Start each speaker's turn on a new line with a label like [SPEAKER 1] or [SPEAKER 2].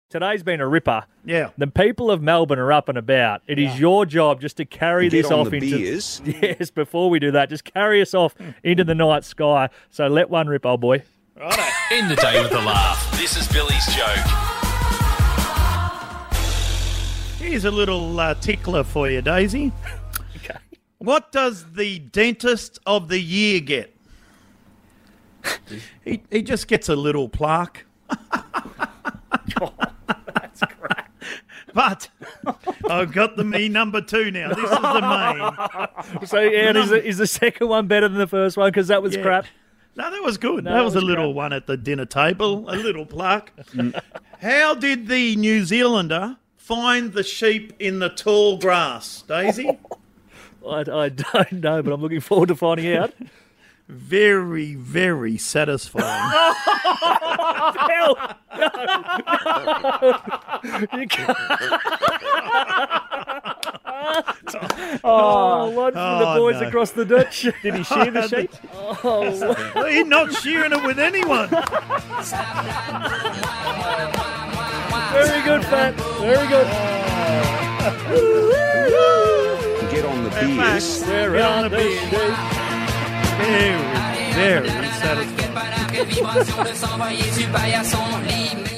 [SPEAKER 1] Today's been a ripper.
[SPEAKER 2] Yeah.
[SPEAKER 1] The people of Melbourne are up and about. It is your job just to carry this off into
[SPEAKER 3] beers.
[SPEAKER 1] Yes, before we do that, just carry us off into the night sky. So let one rip, old boy.
[SPEAKER 2] Righto.
[SPEAKER 4] End the day with a laugh. This is Billy's joke.
[SPEAKER 2] Here's a little tickler for you, Daisy.
[SPEAKER 1] Okay.
[SPEAKER 2] What does the dentist of the year get? He just gets a little plaque.
[SPEAKER 1] That's great.
[SPEAKER 2] But I've got the me number 2 now. This is the main.
[SPEAKER 1] So, and is the second one better than the first one? Because that was
[SPEAKER 2] Yeah.
[SPEAKER 1] crap.
[SPEAKER 2] No, that was good.
[SPEAKER 1] No,
[SPEAKER 2] that was a
[SPEAKER 1] that was
[SPEAKER 2] little
[SPEAKER 1] crap.
[SPEAKER 2] one at the dinner table, a little plaque. How did the New Zealander find the sheep in the tall grass, Daisy?
[SPEAKER 1] I don't know, but I'm looking forward to finding out.
[SPEAKER 2] Very, very satisfying.
[SPEAKER 1] Hell, you can't. One for the boys
[SPEAKER 2] no.
[SPEAKER 1] across the ditch.
[SPEAKER 5] Did he shear the sheep?
[SPEAKER 1] Oh,
[SPEAKER 2] He's not sharing it with anyone.
[SPEAKER 1] very good, Fat. Very good.
[SPEAKER 3] Get on the beers.
[SPEAKER 1] Where
[SPEAKER 2] Get on
[SPEAKER 1] are
[SPEAKER 2] the
[SPEAKER 1] they?
[SPEAKER 2] beers. Very, very satisfying.
[SPEAKER 6] que para que viva sur le sang, voyez du paillasson,